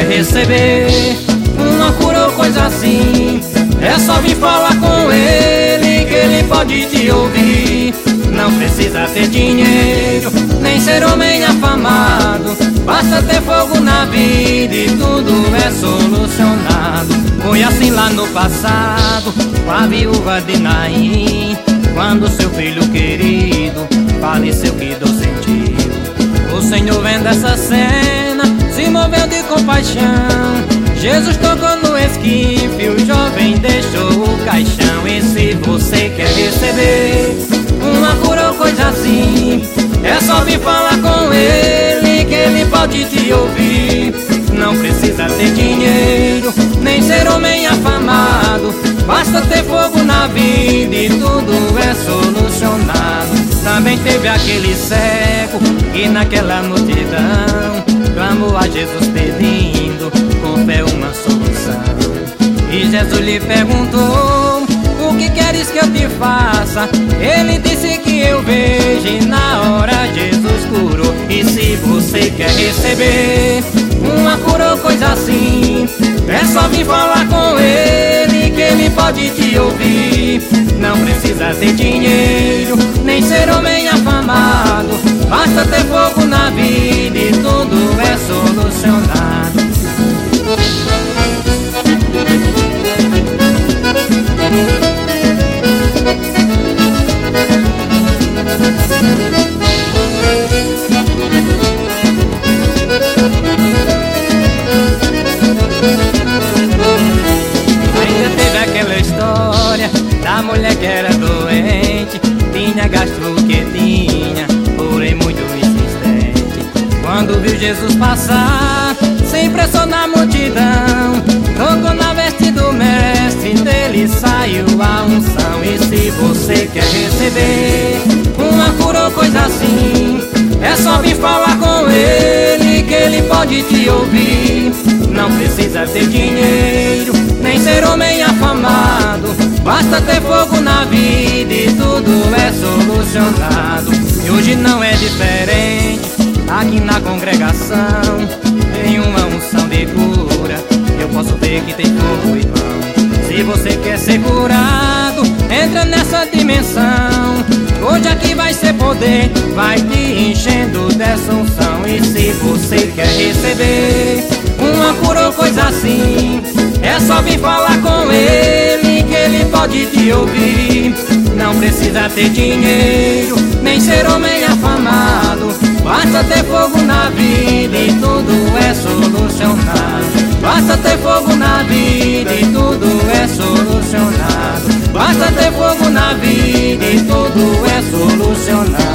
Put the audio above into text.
quer receber uma cura ou coisa assim, é só vir falar com ele que ele pode te ouvir. Não precisa ter dinheiro, nem ser homem afamado, basta ter fogo na vida e tudo é solucionado. Foi assim lá no passado, com a viúva de Naim, quando seu filho querido faleceu, que dor sentiu. O Senhor vendo essa cena, se moveu de compaixão. Jesus tocou no esquife, o jovem deixou o caixão. E se você quer receber uma cura ou coisa assim, é só vir falar com ele que ele pode te ouvir. Não precisa ter dinheiro, nem ser homem afamado, basta ter fogo na vida e tudo é solucionado. Também teve aquele cego que naquela multidão clamou a Jesus pedindo com fé uma solução. E Jesus lhe perguntou: o que queres que eu te faça? Ele disse que eu vejo, e na hora Jesus curou. E se você quer receber uma cura ou coisa assim, é só vir falar com ele que ele pode te ouvir. Não precisa ter dinheiro, nem ser homem afamado, basta ter fogo na vida e tudo é solucionado. Ainda teve aquela história da mulher que era doente, tinha gastro que tinha, porém muito insistente. Quando viu Jesus passar, sem pressão na multidão, tocou na veste do mestre, dele saiu a unção. E se você quer receber uma cura ou coisa assim, é só vir falar com ele que ele pode te ouvir. Não precisa ter dinheiro, nem ser homem afamado, basta ter fogo na vida e tudo é solucionado. E hoje não é diferente, aqui na congregação tem uma unção de cura, eu posso ver que tem fogo, irmão. Se você quer ser curado, entra nessa dimensão. Hoje aqui vai ser poder, vai te enchendo dessa unção. E se você quer receber uma cura ou coisa assim, é só vir falar com ele que ele pode te ouvir. Não precisa ter dinheiro, nem ser homem afamado, basta ter fogo na vida e tudo é solucionado. Basta ter fogo na vida e tudo é solucionado. Basta ter fogo na vida e tudo é solucionado.